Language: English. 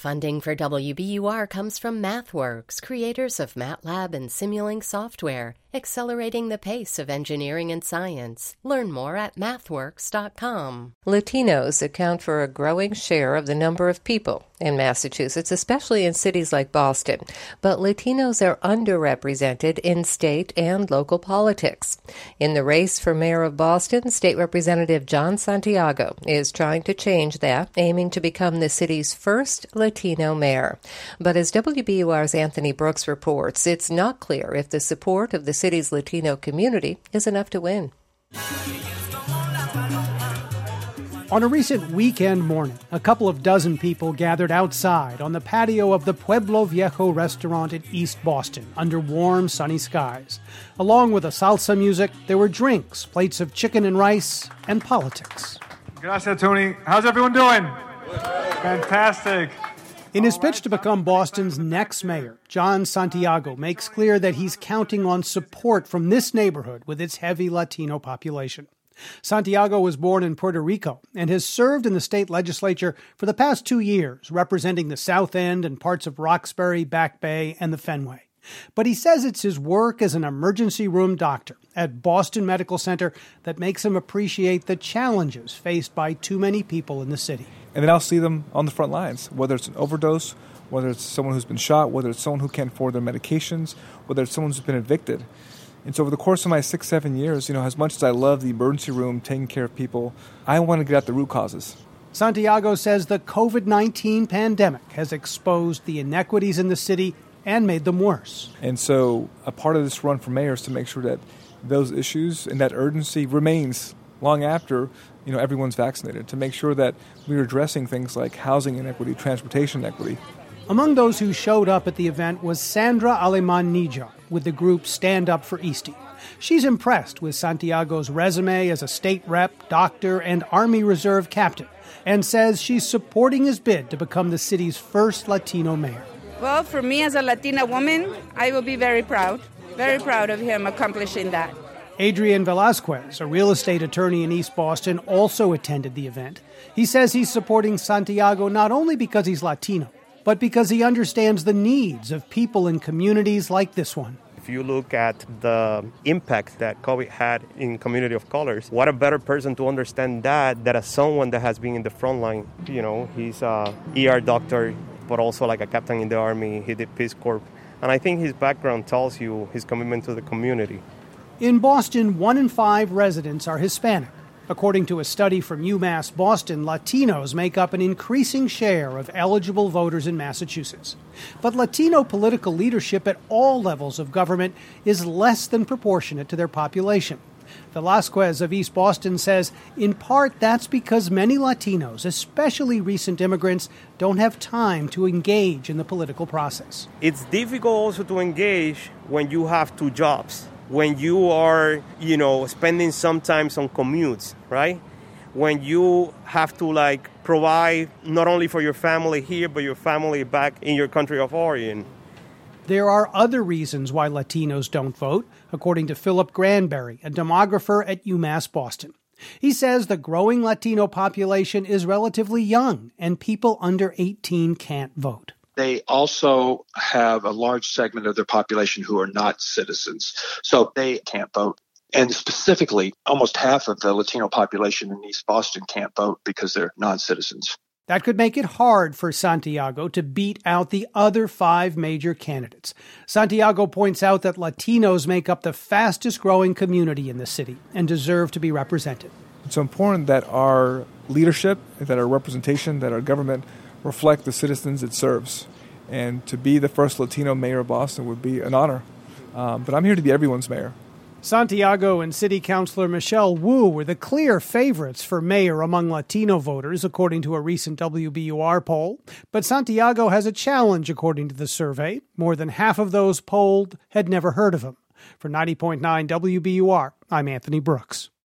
Funding for WBUR comes from MathWorks, creators of MATLAB and Simulink software, accelerating the pace of engineering and science. Learn more at mathworks.com. Latinos account for a growing share of the number of people in Massachusetts, especially in cities like Boston. But Latinos are underrepresented in state and local politics. In the race for mayor of Boston, State Representative John Santiago is trying to change that, aiming to become the city's first Latino mayor. But as WBUR's Anthony Brooks reports, it's not clear if the support of the city's Latino community is enough to win. On a recent weekend morning, a couple of dozen people gathered outside on the patio of the Pueblo Viejo restaurant in East Boston under warm, sunny skies. Along with the salsa music, there were drinks, plates of chicken and rice, and politics. Gracias, Tony. How's everyone doing? Fantastic. In his pitch to become Boston's next mayor, John Santiago makes clear that he's counting on support from this neighborhood with its heavy Latino population. Santiago was born in Puerto Rico and has served in the state legislature for the past 2 years, representing the South End and parts of Roxbury, Back Bay, and the Fenway. But he says it's his work as an emergency room doctor at Boston Medical Center that makes him appreciate the challenges faced by too many people in the city. And then I'll see them on the front lines, whether it's an overdose, whether it's someone who's been shot, whether it's someone who can't afford their medications, whether it's someone who's been evicted. And so over the course of my 6-7 years, as much as I love the emergency room, taking care of people, I want to get at the root causes. Santiago says the COVID-19 pandemic has exposed the inequities in the city and made them worse. And so a part of this run for mayor is to make sure that those issues and that urgency remains long after everyone's vaccinated, to make sure that we're addressing things like housing inequity, transportation inequity. Among those who showed up at the event was Sandra Aleman-Nijar with the group Stand Up for Eastie. She's impressed with Santiago's resume as a state rep, doctor, and Army Reserve captain, and says she's supporting his bid to become the city's first Latino mayor. Well, for me as a Latina woman, I will be very proud of him accomplishing that. Adrian Velasquez, a real estate attorney in East Boston, also attended the event. He says he's supporting Santiago not only because he's Latino, but because he understands the needs of people in communities like this one. If you look at the impact that COVID had in community of colors, what a better person to understand that as someone that has been in the front line. He's a ER doctor, but also like a captain in the Army. He did Peace Corps. And I think his background tells you his commitment to the community. In Boston, 1 in 5 residents are Hispanic. According to a study from UMass Boston, Latinos make up an increasing share of eligible voters in Massachusetts. But Latino political leadership at all levels of government is less than proportionate to their population. Velasquez of East Boston says, in part, that's because many Latinos, especially recent immigrants, don't have time to engage in the political process. It's difficult also to engage when you have 2 jobs. When you are, spending some time on commutes, right? When you have to, provide not only for your family here, but your family back in your country of origin. There are other reasons why Latinos don't vote, according to Philip Granberry, a demographer at UMass Boston. He says the growing Latino population is relatively young, and people under 18 can't vote. They also have a large segment of their population who are not citizens, so they can't vote. And specifically, almost half of the Latino population in East Boston can't vote because they're non-citizens. That could make it hard for Santiago to beat out the other 5 major candidates. Santiago points out that Latinos make up the fastest-growing community in the city and deserve to be represented. It's important that our leadership, that our representation, that our government reflect the citizens it serves. And to be the first Latino mayor of Boston would be an honor. But I'm here to be everyone's mayor. Santiago and City Councilor Michelle Wu were the clear favorites for mayor among Latino voters, according to a recent WBUR poll. But Santiago has a challenge, according to the survey. More than half of those polled had never heard of him. For 90.9 WBUR, I'm Anthony Brooks.